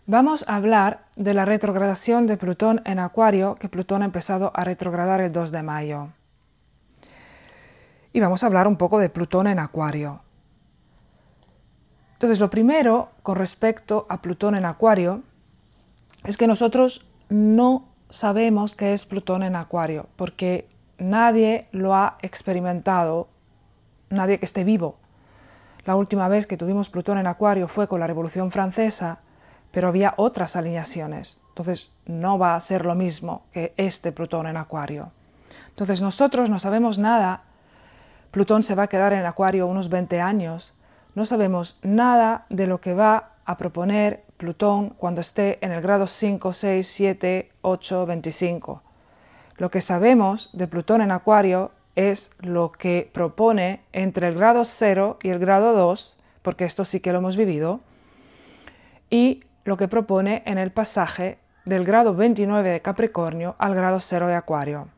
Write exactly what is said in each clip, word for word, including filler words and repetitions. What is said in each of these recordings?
Vamos a hablar de la retrogradación de Plutón en Acuario, que Plutón ha empezado a retrogradar el dos de mayo. Y vamos a hablar un poco de Plutón en Acuario. Entonces, lo primero con respecto a Plutón en Acuario es que nosotros no sabemos qué es Plutón en Acuario, porque nadie lo ha experimentado, nadie que esté vivo. La última vez que tuvimos Plutón en Acuario fue con la Revolución Francesa, pero había otras alineaciones. Entonces no va a ser lo mismo que este Plutón en Acuario. Entonces nosotros no sabemos nada. Plutón se va a quedar en Acuario unos veinte años. No sabemos nada de lo que va a proponer Plutón cuando esté en el grado cinco, seis, siete, ocho, veinticinco. Lo que sabemos de Plutón en Acuario es lo que propone entre el grado cero y el grado dos, porque esto sí que lo hemos vivido, y lo que propone en el pasaje del grado veintinueve de Capricornio al grado cero de Acuario.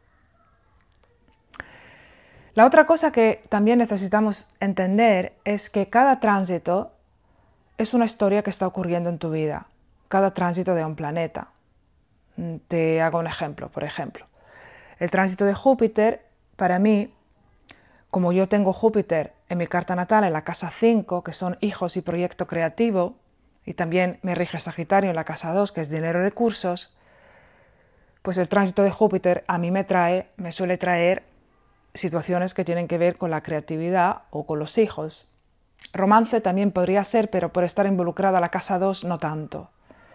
La otra cosa que también necesitamos entender es que cada tránsito es una historia que está ocurriendo en tu vida, cada tránsito de un planeta. Te hago un ejemplo, por ejemplo. El tránsito de Júpiter, para mí, como yo tengo Júpiter en mi carta natal en la casa cinco, que son hijos y proyecto creativo, y también me rige Sagitario en la casa dos, que es dinero y recursos, pues el tránsito de Júpiter a mí me trae, me suele traer situaciones que tienen que ver con la creatividad o con los hijos. Romance también podría ser, pero por estar involucrada la casa dos no tanto.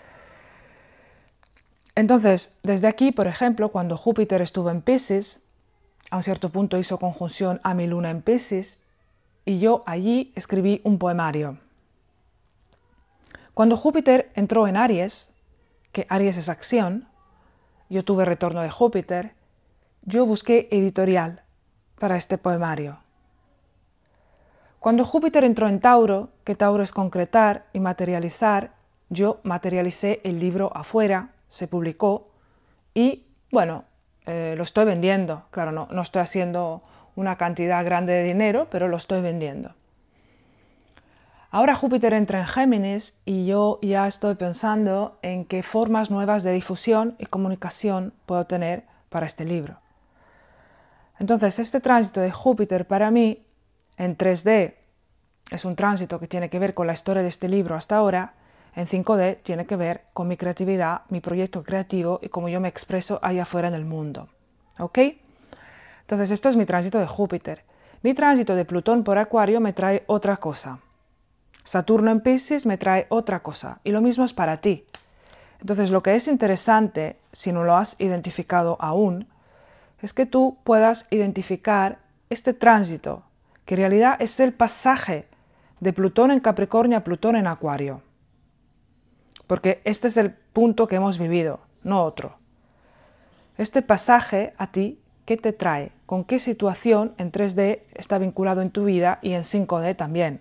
Entonces, desde aquí, por ejemplo, cuando Júpiter estuvo en Piscis, a un cierto punto hizo conjunción a mi luna en Piscis, y yo allí escribí un poemario. Cuando Júpiter entró en Aries, que Aries es acción, yo tuve retorno de Júpiter, yo busqué editorial para este poemario. Cuando Júpiter entró en Tauro, que Tauro es concretar y materializar, yo materialicé el libro afuera, se publicó y, bueno, eh, lo estoy vendiendo. Claro, no, no estoy haciendo una cantidad grande de dinero, pero lo estoy vendiendo. Ahora Júpiter entra en Géminis y yo ya estoy pensando en qué formas nuevas de difusión y comunicación puedo tener para este libro. Entonces, este tránsito de Júpiter para mí, en tres D, es un tránsito que tiene que ver con la historia de este libro hasta ahora. En cinco D tiene que ver con mi creatividad, mi proyecto creativo y cómo yo me expreso allá afuera en el mundo. ¿Ok? Entonces, esto es mi tránsito de Júpiter. Mi tránsito de Plutón por Acuario me trae otra cosa. Saturno en Piscis me trae otra cosa. Y lo mismo es para ti. Entonces, lo que es interesante, si no lo has identificado aún, es que tú puedas identificar este tránsito, que en realidad es el pasaje de Plutón en Capricornio a Plutón en Acuario. Porque este es el punto que hemos vivido, no otro. Este pasaje a ti, ¿qué te trae? ¿Con qué situación en tres D está vinculado en tu vida y en cinco D también?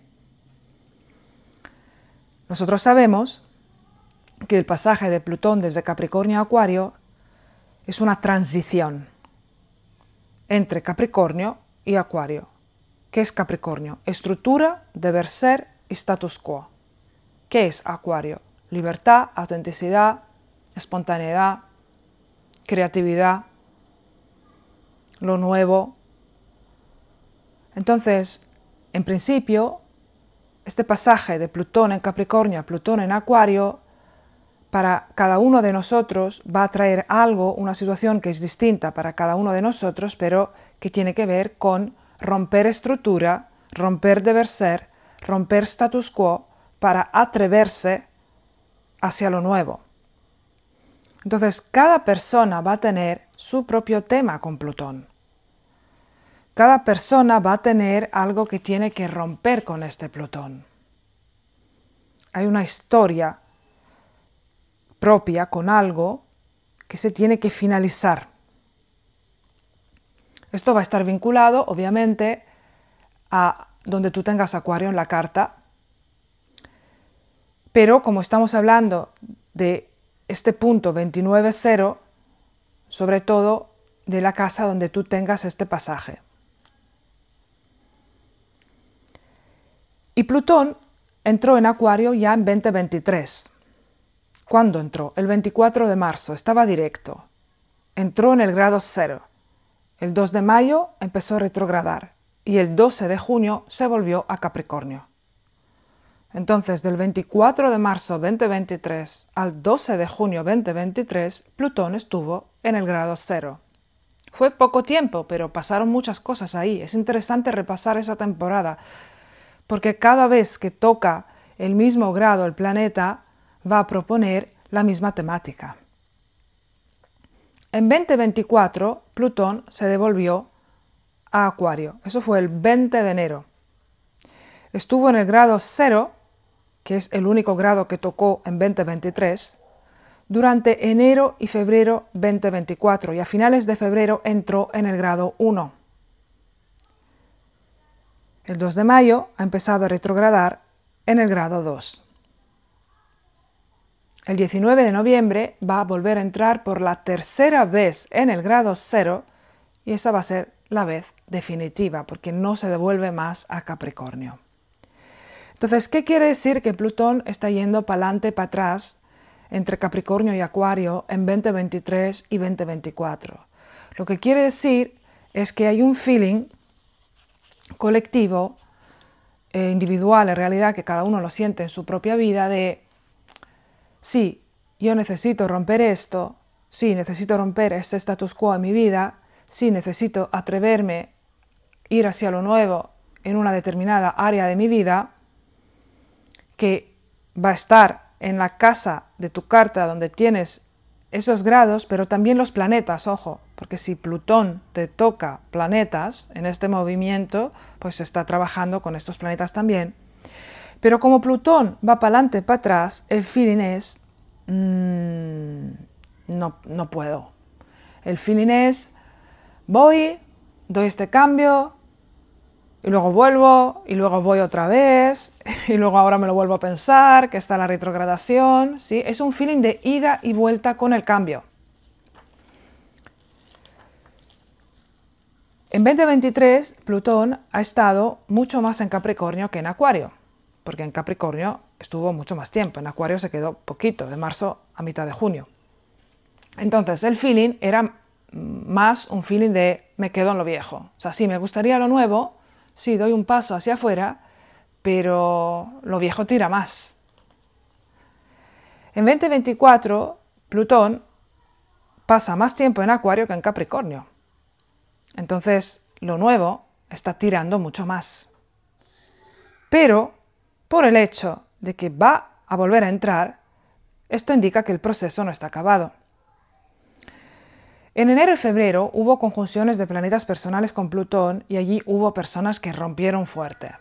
Nosotros sabemos que el pasaje de Plutón desde Capricornio a Acuario es una transición entre Capricornio y Acuario. ¿Qué es Capricornio? Estructura, deber ser y status quo. ¿Qué es Acuario? Libertad, autenticidad, espontaneidad, creatividad, lo nuevo. Entonces, en principio, este pasaje de Plutón en Capricornio a Plutón en Acuario, para cada uno de nosotros va a traer algo, una situación que es distinta para cada uno de nosotros, pero que tiene que ver con romper estructura, romper deber ser, romper status quo para atreverse hacia lo nuevo. Entonces, cada persona va a tener su propio tema con Plutón. Cada persona va a tener algo que tiene que romper con este Plutón. Hay una historia propia con algo que se tiene que finalizar. Esto va a estar vinculado, obviamente, a donde tú tengas Acuario en la carta, pero como estamos hablando de este punto veintinueve cero, sobre todo de la casa donde tú tengas este pasaje. Y Plutón entró en Acuario ya en veinte veintitrés. ¿Cuándo entró? El veinticuatro de marzo, estaba directo. Entró en el grado cero. El dos de mayo empezó a retrogradar y el doce de junio se volvió a Capricornio. Entonces, del veinticuatro de marzo dos mil veintitrés al doce de junio dos mil veintitrés, Plutón estuvo en el grado cero. Fue poco tiempo, pero pasaron muchas cosas ahí. Es interesante repasar esa temporada, porque cada vez que toca el mismo grado el planeta, va a proponer la misma temática. En dos mil veinticuatro, Plutón se devolvió a Acuario. Eso fue el veinte de enero. Estuvo en el grado cero, que es el único grado que tocó en dos mil veintitrés, durante enero y febrero dos mil veinticuatro, y a finales de febrero entró en el grado uno. El dos de mayo ha empezado a retrogradar en el grado dos. El diecinueve de noviembre va a volver a entrar por la tercera vez en el grado cero, y esa va a ser la vez definitiva, porque no se devuelve más a Capricornio. Entonces, ¿qué quiere decir que Plutón está yendo para adelante, para atrás, entre Capricornio y Acuario en dos mil veintitrés y dos mil veinticuatro? Lo que quiere decir es que hay un feeling colectivo, eh, individual en realidad, que cada uno lo siente en su propia vida, de sí, yo necesito romper esto, sí, necesito romper este status quo en mi vida, sí, necesito atreverme, ir hacia lo nuevo en una determinada área de mi vida, que va a estar en la casa de tu carta donde tienes esos grados, pero también los planetas, ojo, porque si Plutón te toca planetas en este movimiento, pues está trabajando con estos planetas también. Pero como Plutón va para adelante, para atrás, el feeling es, mmm, no, no puedo. El feeling es, voy, doy este cambio, y luego vuelvo, y luego voy otra vez, y luego ahora me lo vuelvo a pensar, que está la retrogradación, ¿sí? Es un feeling de ida y vuelta con el cambio. En dos mil veintitrés, Plutón ha estado mucho más en Capricornio que en Acuario, porque en Capricornio estuvo mucho más tiempo, en Acuario se quedó poquito, de marzo a mitad de junio. Entonces, el feeling era más un feeling de me quedo en lo viejo. O sea, sí, me gustaría lo nuevo, sí, doy un paso hacia afuera, pero lo viejo tira más. En dos mil veinticuatro, Plutón pasa más tiempo en Acuario que en Capricornio. Entonces, lo nuevo está tirando mucho más. Pero, por el hecho de que va a volver a entrar, esto indica que el proceso no está acabado. En enero y febrero hubo conjunciones de planetas personales con Plutón y allí hubo personas que rompieron fuerte.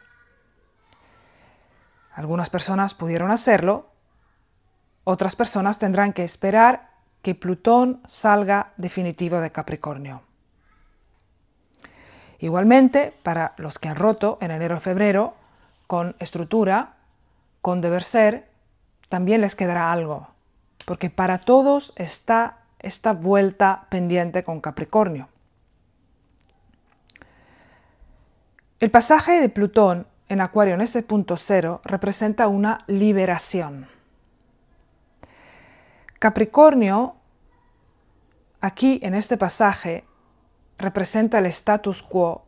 Algunas personas pudieron hacerlo, otras personas tendrán que esperar que Plutón salga definitivo de Capricornio. Igualmente, para los que han roto en enero y febrero, con estructura, con deber ser, también les quedará algo, porque para todos está esta vuelta pendiente con Capricornio. El pasaje de Plutón en Acuario en este punto cero representa una liberación. Capricornio, aquí en este pasaje, representa el status quo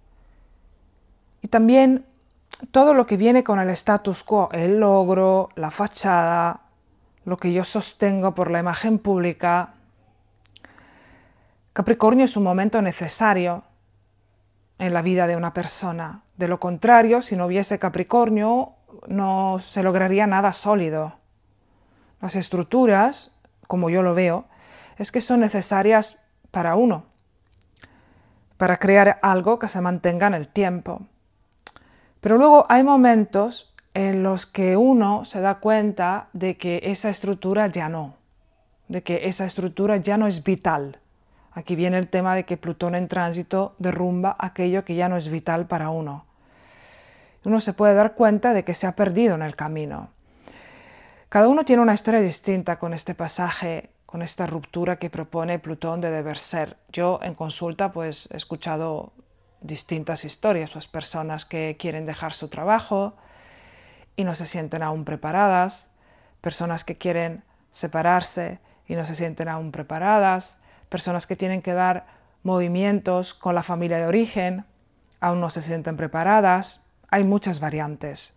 y también todo lo que viene con el status quo, el logro, la fachada, lo que yo sostengo por la imagen pública. Capricornio es un momento necesario en la vida de una persona. De lo contrario, si no hubiese Capricornio, no se lograría nada sólido. Las estructuras, como yo lo veo, es que son necesarias para uno, para crear algo que se mantenga en el tiempo. Pero luego hay momentos en los que uno se da cuenta de que esa estructura ya no, de que esa estructura ya no es vital. Aquí viene el tema de que Plutón en tránsito derrumba aquello que ya no es vital para uno. Uno se puede dar cuenta de que se ha perdido en el camino. Cada uno tiene una historia distinta con este pasaje, con esta ruptura que propone Plutón de deber ser. Yo en consulta pues he escuchado distintas historias, pues personas que quieren dejar su trabajo y no se sienten aún preparadas, personas que quieren separarse y no se sienten aún preparadas, personas que tienen que dar movimientos con la familia de origen, aún no se sienten preparadas. Hay muchas variantes.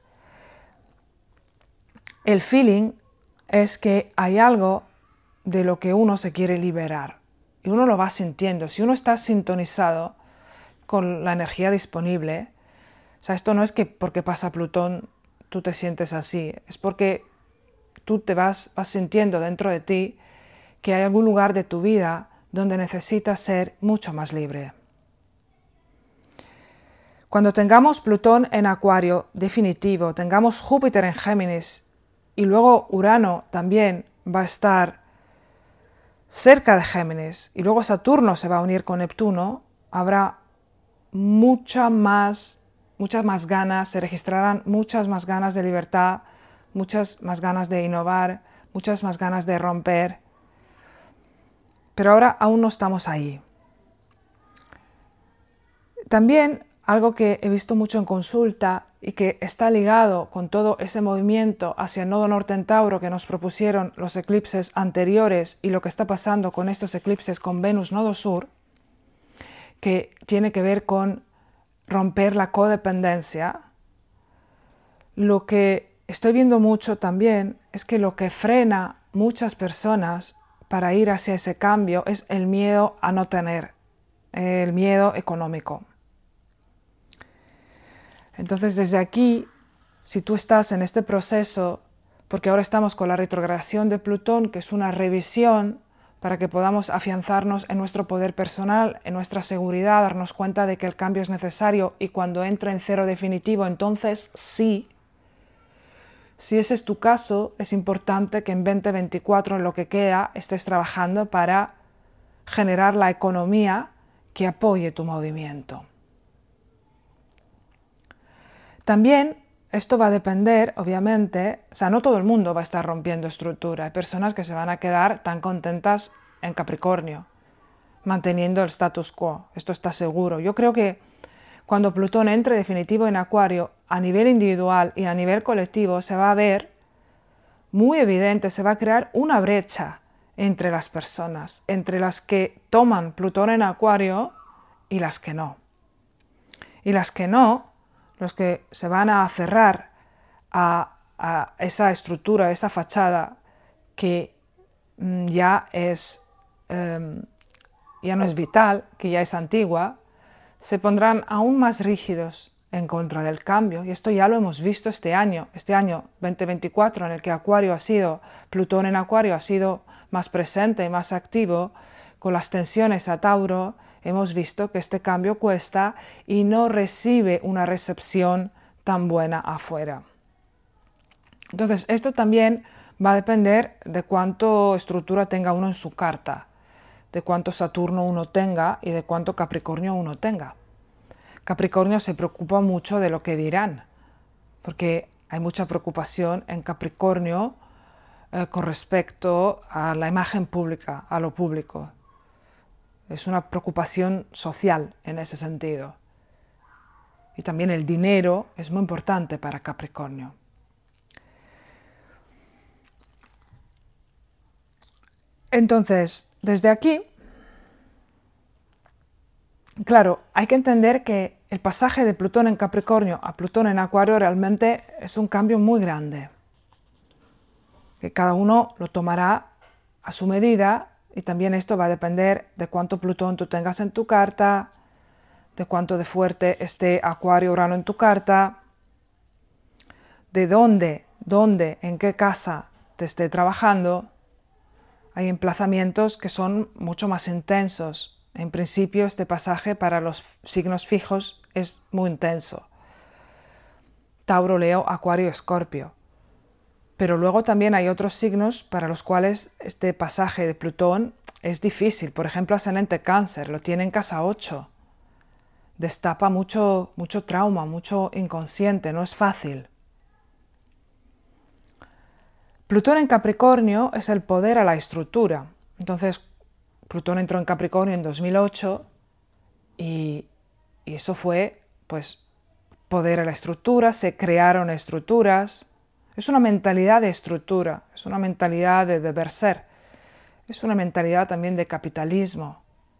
El feeling es que hay algo de lo que uno se quiere liberar y uno lo va sintiendo. Si uno está sintonizado con la energía disponible, o sea, esto no es que porque pasa Plutón tú te sientes así, es porque tú te vas, vas sintiendo dentro de ti que hay algún lugar de tu vida donde necesitas ser mucho más libre. Cuando tengamos Plutón en Acuario definitivo, tengamos Júpiter en Géminis y luego Urano también va a estar cerca de Géminis y luego Saturno se va a unir con Neptuno, habrá mucha más, muchas más ganas, se registrarán muchas más ganas de libertad, muchas más ganas de innovar, muchas más ganas de romper. Pero ahora aún no estamos ahí. También algo que he visto mucho en consulta y que está ligado con todo ese movimiento hacia el nodo norte en Tauro que nos propusieron los eclipses anteriores y lo que está pasando con estos eclipses con Venus nodo sur, que tiene que ver con romper la codependencia. Lo que estoy viendo mucho también es que lo que frena muchas personas para ir hacia ese cambio es el miedo a no tener, el miedo económico. Entonces, desde aquí, si tú estás en este proceso, porque ahora estamos con la retrogradación de Plutón, que es una revisión para que podamos afianzarnos en nuestro poder personal, en nuestra seguridad, darnos cuenta de que el cambio es necesario y cuando entre en cero definitivo, entonces sí. Si ese es tu caso, es importante que en veinte veinticuatro, en lo que queda, estés trabajando para generar la economía que apoye tu movimiento. También esto va a depender, obviamente, o sea, no todo el mundo va a estar rompiendo estructura. Hay personas que se van a quedar tan contentas en Capricornio, manteniendo el status quo. Esto está seguro. Yo creo que cuando Plutón entre definitivo en Acuario, a nivel individual y a nivel colectivo, se va a ver muy evidente, se va a crear una brecha entre las personas, entre las que toman Plutón en Acuario y las que no. Y las que no, los que se van a aferrar a, a esa estructura, a esa fachada que mm, ya, es, eh, ya no es vital, que ya es antigua, se pondrán aún más rígidos en contra del cambio. Y esto ya lo hemos visto este año, este año veinte veinticuatro, en el que Acuario ha sido, Plutón en Acuario ha sido más presente y más activo, con las tensiones a Tauro. Hemos visto que este cambio cuesta y no recibe una recepción tan buena afuera. Entonces, esto también va a depender de cuánto estructura tenga uno en su carta, de cuánto Saturno uno tenga y de cuánto Capricornio uno tenga. Capricornio se preocupa mucho de lo que dirán, porque hay mucha preocupación en Capricornio eh, con respecto a la imagen pública, a lo público. Es una preocupación social en ese sentido. Y también el dinero es muy importante para Capricornio. Entonces, desde aquí, claro, hay que entender que el pasaje de Plutón en Capricornio a Plutón en Acuario realmente es un cambio muy grande, que cada uno lo tomará a su medida. Y también esto va a depender de cuánto Plutón tú tengas en tu carta, de cuánto de fuerte esté Acuario Urano en tu carta, de dónde, dónde, en qué casa te esté trabajando. Hay emplazamientos que son mucho más intensos. En principio, este pasaje para los signos fijos es muy intenso. Tauro, Leo, Acuario, Escorpio. Pero luego también hay otros signos para los cuales este pasaje de Plutón es difícil. Por ejemplo, ascendente Cáncer, lo tiene en casa ocho. Destapa mucho, mucho trauma, mucho inconsciente, no es fácil. Plutón en Capricornio es el poder a la estructura. Entonces, Plutón entró en Capricornio en dos mil ocho y, y eso fue, pues, poder a la estructura, se crearon estructuras. Es una mentalidad de estructura, es una mentalidad de deber ser, es una mentalidad también de capitalismo.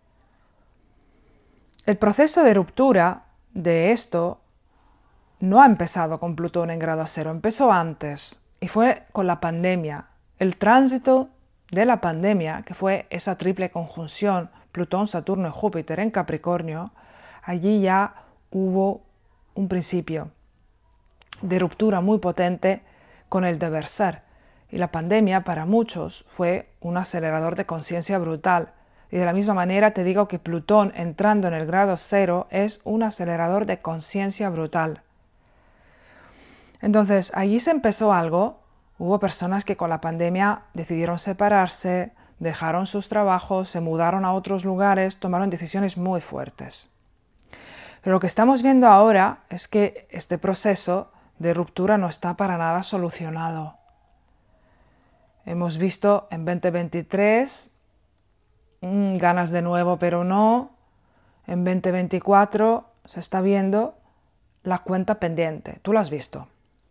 El proceso de ruptura de esto no ha empezado con Plutón en grado cero, empezó antes y fue con la pandemia. El tránsito de la pandemia, que fue esa triple conjunción Plutón, Saturno y Júpiter en Capricornio, allí ya hubo un principio de ruptura muy potente con el deber ser. Y la pandemia para muchos fue un acelerador de conciencia brutal. Y de la misma manera te digo que Plutón entrando en el grado cero es un acelerador de conciencia brutal. Entonces, allí se empezó algo. Hubo personas que con la pandemia decidieron separarse, dejaron sus trabajos, se mudaron a otros lugares, tomaron decisiones muy fuertes. Pero lo que estamos viendo ahora es que este proceso de ruptura no está para nada solucionado. Hemos visto en veinte veintitrés mmm, ganas de nuevo, pero no. En veinte veinticuatro se está viendo la cuenta pendiente. Tú lo has visto.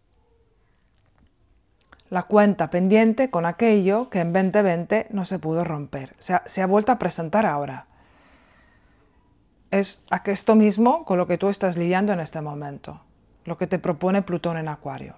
La cuenta pendiente con aquello que en veinte veinte no se pudo romper. O sea, se ha vuelto a presentar ahora. Es esto mismo con lo que tú estás lidiando en este momento, lo que te propone Plutón en Acuario.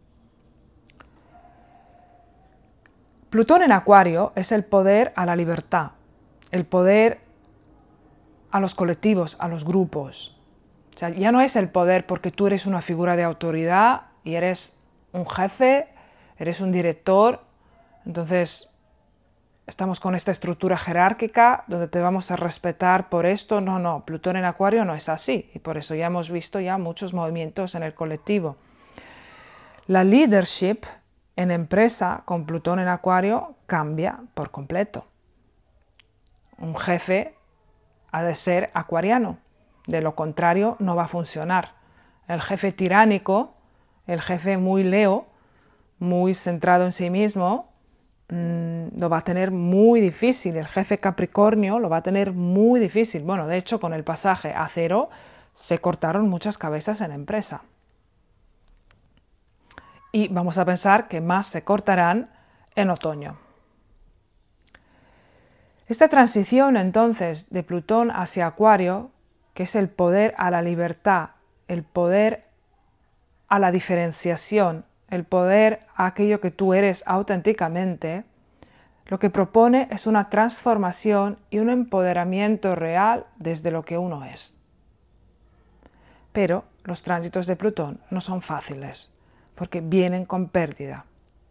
Plutón en Acuario es el poder a la libertad, el poder a los colectivos, a los grupos. O sea, ya no es el poder porque tú eres una figura de autoridad y eres un jefe, eres un director, entonces estamos con esta estructura jerárquica donde te vamos a respetar por esto. No, no, Plutón en Acuario no es así y por eso ya hemos visto ya muchos movimientos en el colectivo. La leadership en empresa con Plutón en Acuario cambia por completo. Un jefe ha de ser acuariano, de lo contrario no va a funcionar. El jefe tiránico, el jefe muy Leo, muy centrado en sí mismo, lo va a tener muy difícil. El jefe Capricornio lo va a tener muy difícil. Bueno, de hecho, con el pasaje a cero se cortaron muchas cabezas en empresa. Y vamos a pensar que más se cortarán en otoño. Esta transición, entonces, de Plutón hacia Acuario, que es el poder a la libertad, el poder a la diferenciación, el poder a aquello que tú eres auténticamente, lo que propone es una transformación y un empoderamiento real desde lo que uno es. Pero los tránsitos de Plutón no son fáciles, porque vienen con pérdida.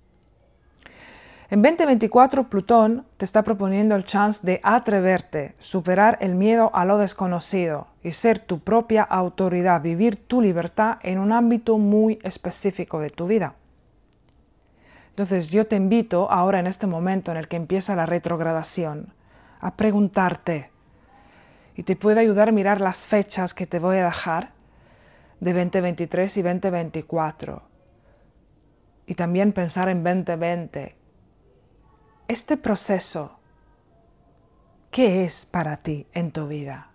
En veinte veinticuatro Plutón te está proponiendo el chance de atreverte, superar el miedo a lo desconocido y ser tu propia autoridad, vivir tu libertad en un ámbito muy específico de tu vida. Entonces yo te invito ahora en este momento en el que empieza la retrogradación a preguntarte y te puede ayudar a mirar las fechas que te voy a dejar de veinte veintitrés y veinte veinticuatro y también pensar en veinte veinte. Este proceso, ¿qué es para ti en tu vida?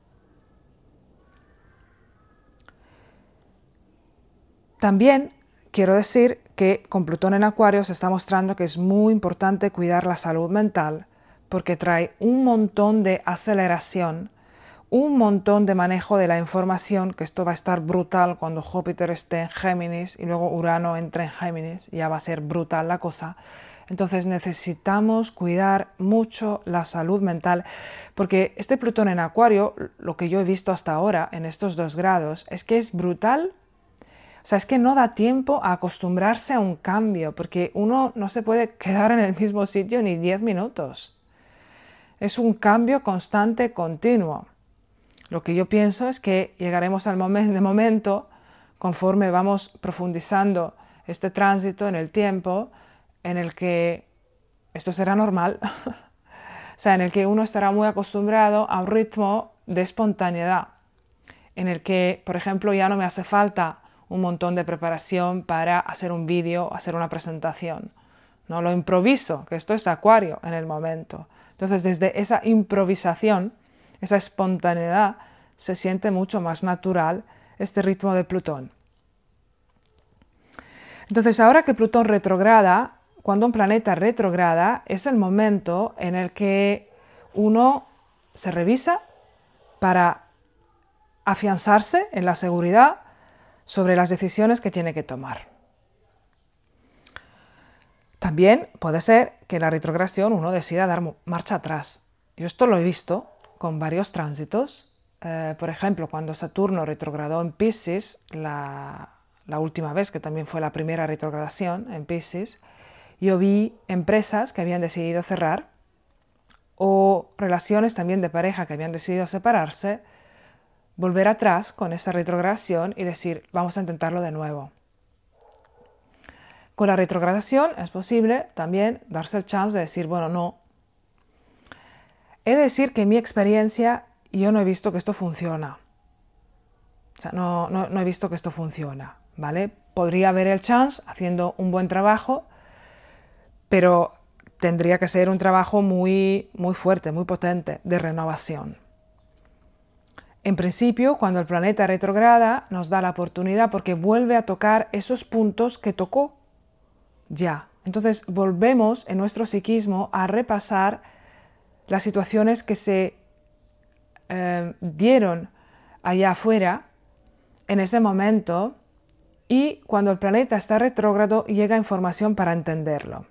También quiero decir que con Plutón en Acuario se está mostrando que es muy importante cuidar la salud mental porque trae un montón de aceleración, un montón de manejo de la información, que esto va a estar brutal cuando Júpiter esté en Géminis y luego Urano entre en Géminis, ya va a ser brutal la cosa. Entonces necesitamos cuidar mucho la salud mental porque este Plutón en Acuario, lo que yo he visto hasta ahora en estos dos grados, es que es brutal. O sea, es que no da tiempo a acostumbrarse a un cambio porque uno no se puede quedar en el mismo sitio ni diez minutos. Es un cambio constante, continuo. Lo que yo pienso es que llegaremos al momento, de momento, conforme vamos profundizando este tránsito en el tiempo, en el que esto será normal, o sea, en el que uno estará muy acostumbrado a un ritmo de espontaneidad, en el que, por ejemplo, ya no me hace falta un montón de preparación para hacer un vídeo o hacer una presentación. No lo improviso, que esto es Acuario en el momento. Entonces, desde esa improvisación, esa espontaneidad, se siente mucho más natural este ritmo de Plutón. Entonces, ahora que Plutón retrograda, cuando un planeta retrograda, es el momento en el que uno se revisa para afianzarse en la seguridad sobre las decisiones que tiene que tomar. También puede ser que en la retrogradación uno decida dar marcha atrás. Yo esto lo he visto con varios tránsitos. Eh, por ejemplo, cuando Saturno retrogradó en Piscis, la, la última vez, que también fue la primera retrogradación en Piscis, yo vi empresas que habían decidido cerrar o relaciones también de pareja que habían decidido separarse, volver atrás con esa retrogradación y decir, vamos a intentarlo de nuevo. Con la retrogradación es posible también darse el chance de decir, bueno, no. He de decir que en mi experiencia yo no he visto que esto funciona. O sea, no, no, no he visto que esto funciona, ¿vale? Podría haber el chance haciendo un buen trabajo, pero tendría que ser un trabajo muy, muy fuerte, muy potente, de renovación. En principio, cuando el planeta retrograda, nos da la oportunidad porque vuelve a tocar esos puntos que tocó ya. Entonces volvemos en nuestro psiquismo a repasar las situaciones que se eh, dieron allá afuera en ese momento, y cuando el planeta está retrógrado llega información para entenderlo.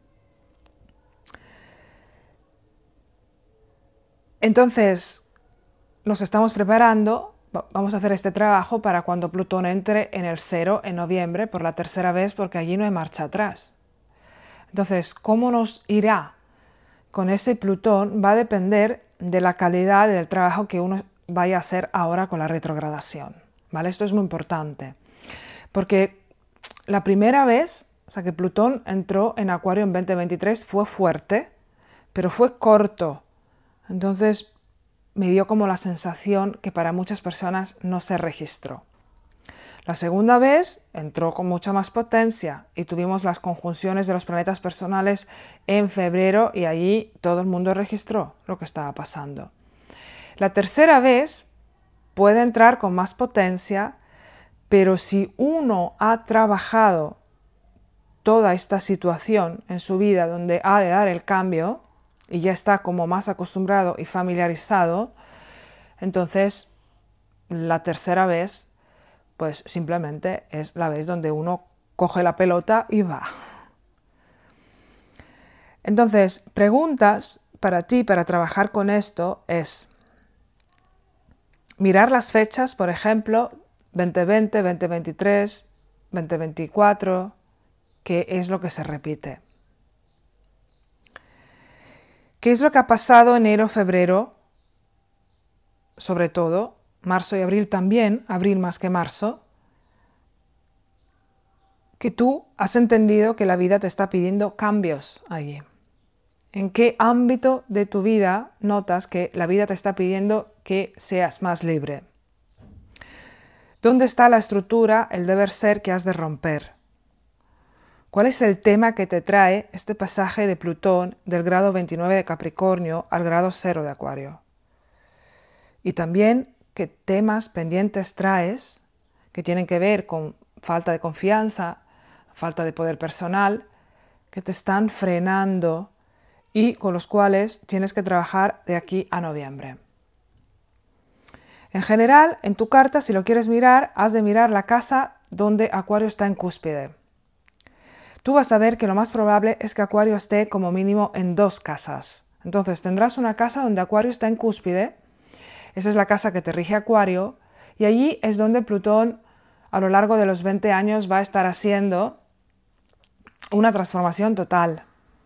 Entonces nos estamos preparando, vamos a hacer este trabajo para cuando Plutón entre en el cero en noviembre por la tercera vez, porque allí no hay marcha atrás. Entonces, ¿cómo nos irá con ese Plutón? Va a depender de la calidad del trabajo que uno vaya a hacer ahora con la retrogradación, ¿vale? Esto es muy importante, porque la primera vez, o sea, que Plutón entró en Acuario en veinte veintitrés fue fuerte, pero fue corto. Entonces me dio como la sensación que para muchas personas no se registró. La segunda vez entró con mucha más potencia y tuvimos las conjunciones de los planetas personales en febrero y allí todo el mundo registró lo que estaba pasando. La tercera vez puede entrar con más potencia, pero si uno ha trabajado toda esta situación en su vida donde ha de dar el cambio y ya está como más acostumbrado y familiarizado, entonces la tercera vez pues simplemente es la vez donde uno coge la pelota y va. Entonces, preguntas para ti para trabajar con esto es mirar las fechas, por ejemplo, veinte veinte, veinte veintitrés, veinte veinticuatro, qué es lo que se repite. ¿Qué es lo que ha pasado enero, febrero? Sobre todo, marzo y abril también, abril más que marzo, que tú has entendido que la vida te está pidiendo cambios allí. ¿En qué ámbito de tu vida notas que la vida te está pidiendo que seas más libre? ¿Dónde está la estructura, el deber ser que has de romper? ¿Cuál es el tema que te trae este pasaje de Plutón del grado veintinueve de Capricornio al grado cero de Acuario? Y también, ¿qué temas pendientes traes que tienen que ver con falta de confianza, falta de poder personal, que te están frenando y con los cuales tienes que trabajar de aquí a noviembre? En general, en tu carta, si lo quieres mirar, has de mirar la casa donde Acuario está en cúspide. Tú vas a ver que lo más probable es que Acuario esté como mínimo en dos casas. Entonces tendrás una casa donde Acuario está en cúspide. Esa es la casa que te rige Acuario, y allí es donde Plutón a lo largo de los veinte años va a estar haciendo una transformación total.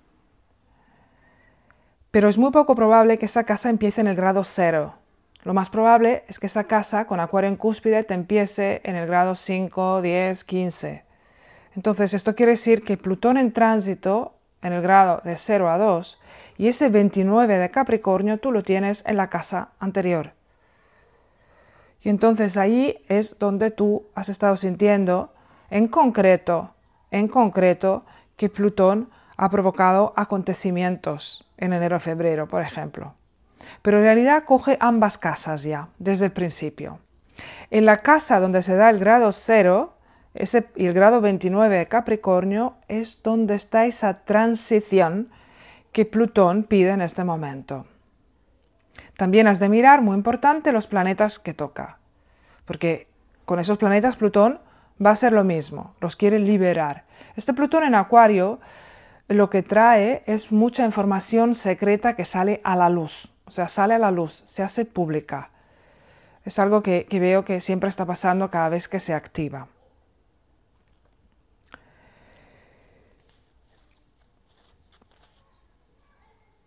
Pero es muy poco probable que esa casa empiece en el grado cero. Lo más probable es que esa casa con Acuario en cúspide te empiece en el grado cinco, diez, quince. Entonces esto quiere decir que Plutón en tránsito en el grado de cero a dos y ese veintinueve de Capricornio tú lo tienes en la casa anterior. Y entonces ahí es donde tú has estado sintiendo en concreto, en concreto, que Plutón ha provocado acontecimientos en enero-febrero, por ejemplo. Pero en realidad coge ambas casas ya, desde el principio. En la casa donde se da el grado cero, Ese, y el grado veintinueve de Capricornio es donde está esa transición que Plutón pide en este momento. También has de mirar, muy importante, los planetas que toca, porque con esos planetas Plutón va a ser lo mismo, los quiere liberar. Este Plutón en Acuario lo que trae es mucha información secreta que sale a la luz, o sea, sale a la luz, se hace pública. Es algo que, que veo que siempre está pasando cada vez que se activa.